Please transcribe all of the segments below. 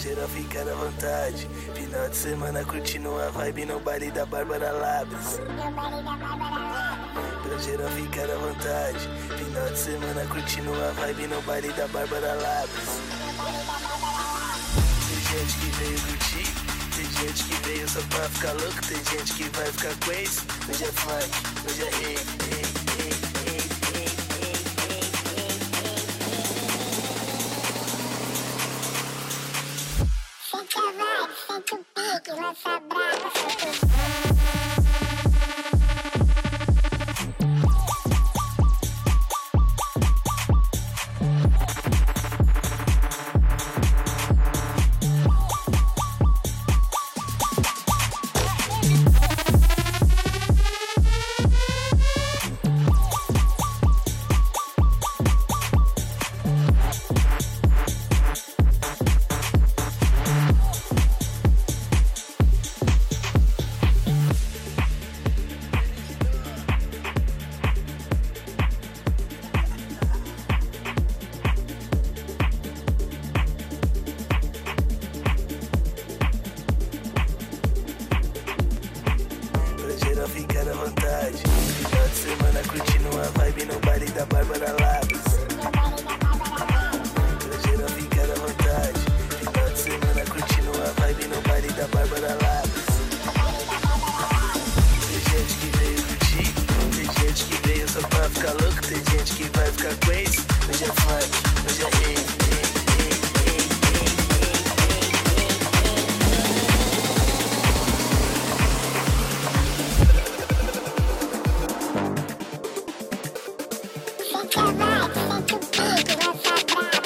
geral ficar à vontade. Final de semana curtindo a vibe no baile da Bárbara Labs. Pra geral ficar à vontade. Final de semana curtindo a vibe no baile da Bárbara Labs. Tem gente que veio curtir, tem gente que veio só pra ficar louco, tem gente que vai ficar crazy. Hoje é funk, hoje é rei. Sente a vibe, sente o pique, lança brava, solta o Ficar à vontade. Final de semana curtindo a vibe no baile da Bárbara Labs. Pra geral ficar à vontade. Final de semana curtindo a vibe no baile da Bárbara Labs. Tem gente que veio curtir, tem gente que veio só pra ficar louco, tem gente que vai ficar crazy. Hoje é funk, hoje é rei. Sente a vibe, sente o pique, lança brava,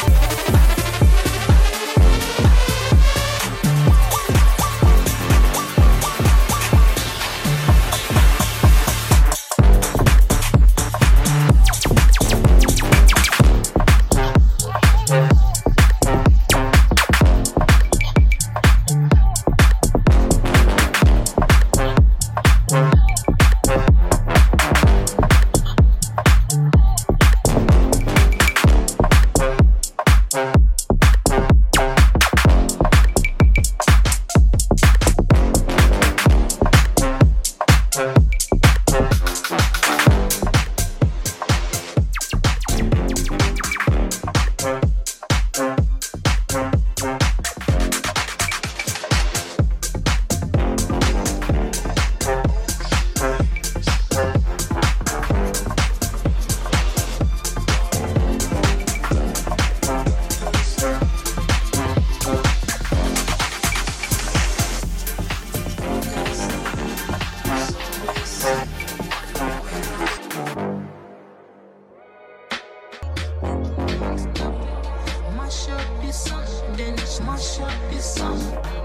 Mash up your son, then smash up your son.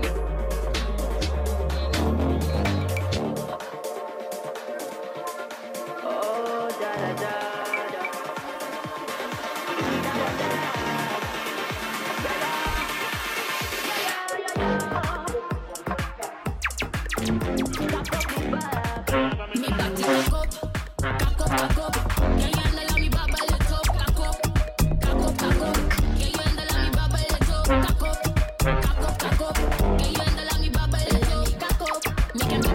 Oh, da da da da. Me body cock up, cock up, cock up. Yeah, you handle me bubble it up, cock up, cock up, cock up. Yeah, you handle me bubble it up, cock up, cock up, cock up. Yeah, you handle me bubble it up, cock up. Me can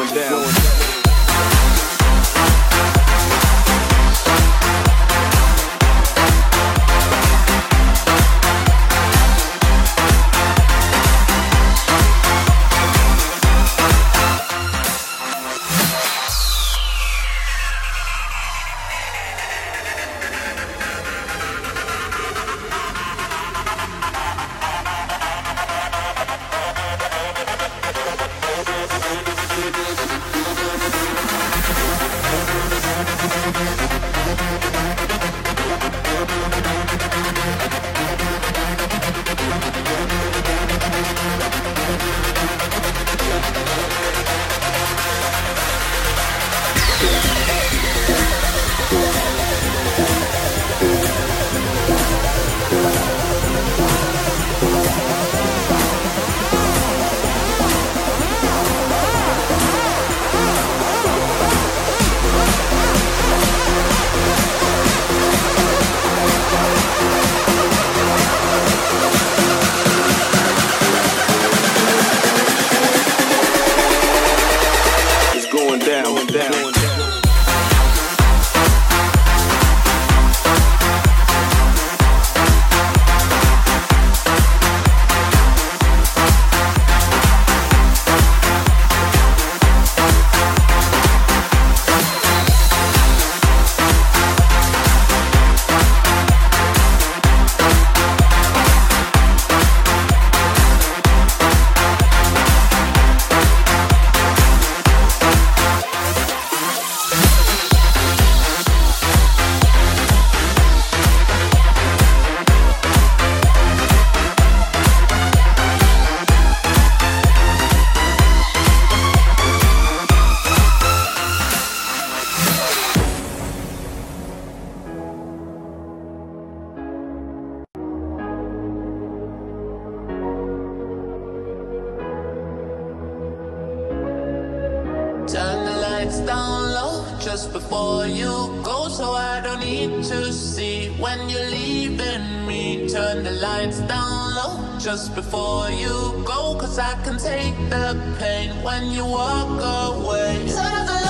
going down. Turn the lights down low just before you go, so I don't need to see when you're leaving me. Turn the lights down low just before you go, 'cause I can take the pain when you walk away. Turn off the